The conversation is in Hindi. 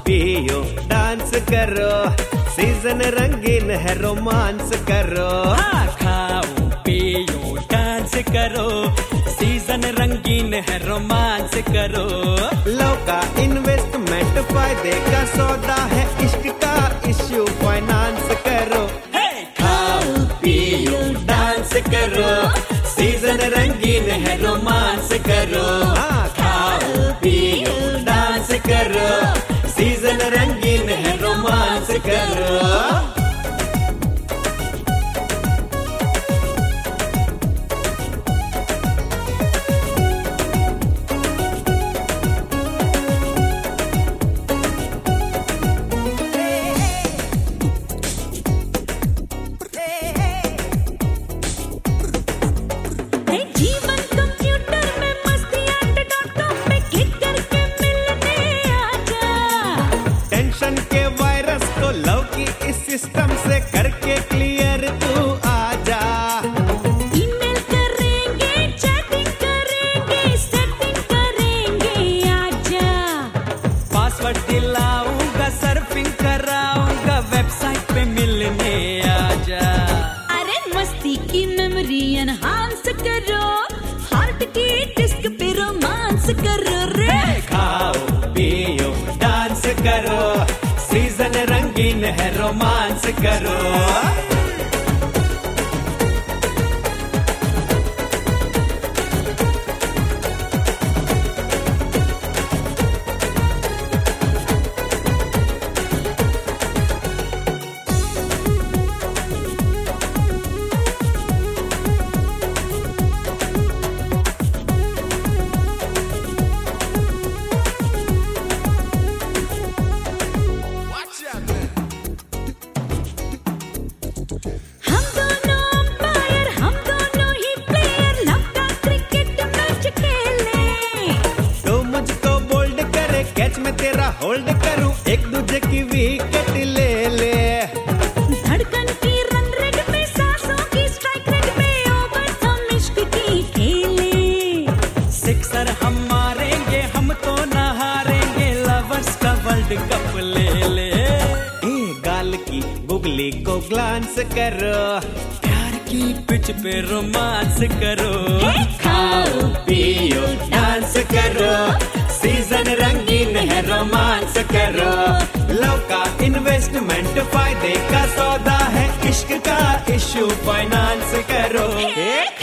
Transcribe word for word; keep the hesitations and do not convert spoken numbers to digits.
पियो डांस करो, सीजन रंगीन है रोमांस करो। हाँ, खाओ पियो डांस करो, सीजन रंगीन है रोमांस करो। लव का इन्वेस्टमेंट फायदे का सौदा है, इश्क का इश्यू फाइनेंस करो। खाओ पियो डांस करो, सीजन रंगीन है रोमांस करो। हाँ, खाओ पियो डांस करो, सीजन रंगीन है रोमांस करो। के वायरस को लव की इस सिस्टम से करके क्लियर तू आजा। ईमेल करेंगे, चैटिंग करेंगे, सेटिंग करेंगे, आजा। पासवर्ड दिलाऊंगा, सर्फिंग कराऊंगा, वेबसाइट पे मिलने आजा। अरे मस्ती की मेमोरी एनहांस करो, हार्ट की डिस्क पे रोमांस करो रे। खाओ पियो डांस करो, सीजन रंगीन है रोमांस करो। हम दोनों अंपायर, हम दोनों ही प्लेयर, लव का क्रिकेट मैच खेले। तो मुझको बोल्ड करे, कैच में तेरा होल्ड करूं, एक दूजे की विकेट ले ले। धड़कन की रन रेट पे, सांसों की स्ट्राइक रेट पे, ओवर हम इश्क की खेले। सिक्सर हम मारेंगे, हम तो ना हारेंगे, लवर्स का वर्ल्ड कप ले ले। ए गाल की बुगली को ग्लांस करो, प्यार की पिच पे रोमांस करो। खाओ पियो डांस करो, सीजन रंगीन है रोमांस करो। लव का इन्वेस्टमेंट फायदे का सौदा है, इश्क का इश्यू फाइनेंस करो।